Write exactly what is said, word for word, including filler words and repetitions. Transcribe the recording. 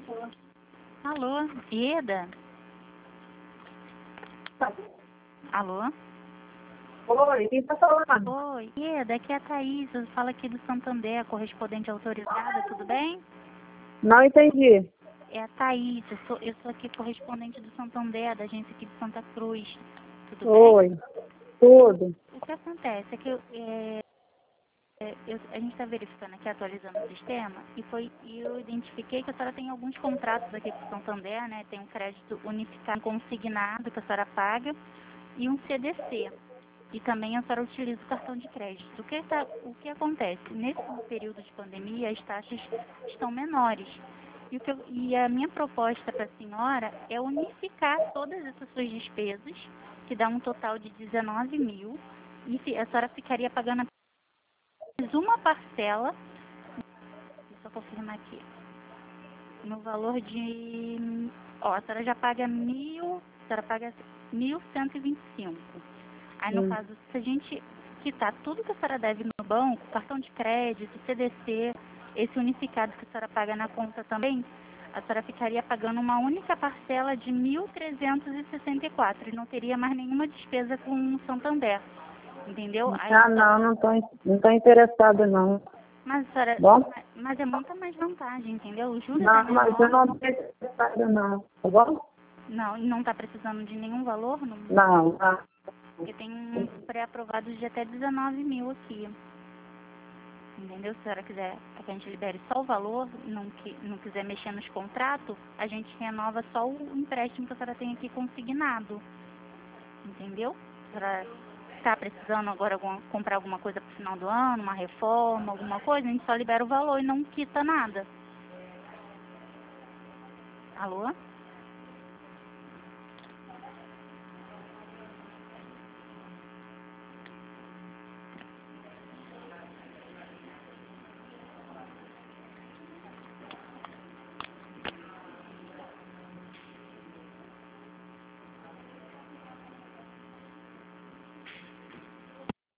Alô, Ieda? Alô? Oi, quem tá falando? Oi, Ieda, aqui é a Thaís, eu falo aqui do Santander, correspondente autorizada, tudo bem? Não entendi. É a Thaís, eu sou, eu sou aqui correspondente do Santander, da agência aqui de Santa Cruz, tudo bem? Oi, tudo. O que acontece é que eu, é, é, eu- a gente está verificando aqui, atualizando o sistema, e foi, e eu identifiquei que a senhora tem alguns contratos aqui com o Santander, né? Tem um crédito unificado consignado que a senhora paga e um C D C. E também a senhora utiliza o cartão de crédito. O que, tá, o que acontece? Nesse período de pandemia, as taxas estão menores. E, o que eu- e a minha proposta para a senhora é unificar todas essas suas despesas, que dá um total de dezenove mil, e fi- a senhora ficaria pagando apenas uma parcela, deixa eu confirmar aqui, no valor de, ó, a senhora já paga mil, a senhora paga mil cento e vinte e cinco. Aí, no Hum. caso, se a gente quitar tudo que a senhora deve no banco, cartão de crédito, C D C, esse unificado que a senhora paga na conta também, a senhora ficaria pagando uma única parcela de mil trezentos e sessenta e quatro e não teria mais nenhuma despesa com o Santander, entendeu? Aí, Ah, não, não tô, in- não tô interessada, não. mas, a senhora, Bom? mas é muita mais vantagem, entendeu? O juros é Não, mas eu menor, não tô interessada, não. Tá bom? não, e não está precisando de nenhum valor, não, Não, não. porque tem uns pré-aprovados de até dezenove mil aqui. Entendeu? Se a senhora quiser que a gente libere só o valor, não, que, não quiser mexer nos contratos, a gente renova só o empréstimo que a senhora tem aqui consignado. Entendeu? A senhora está precisando agora alguma, comprar alguma coisa para o final do ano, uma reforma, alguma coisa, a gente só libera o valor e não quita nada. Alô?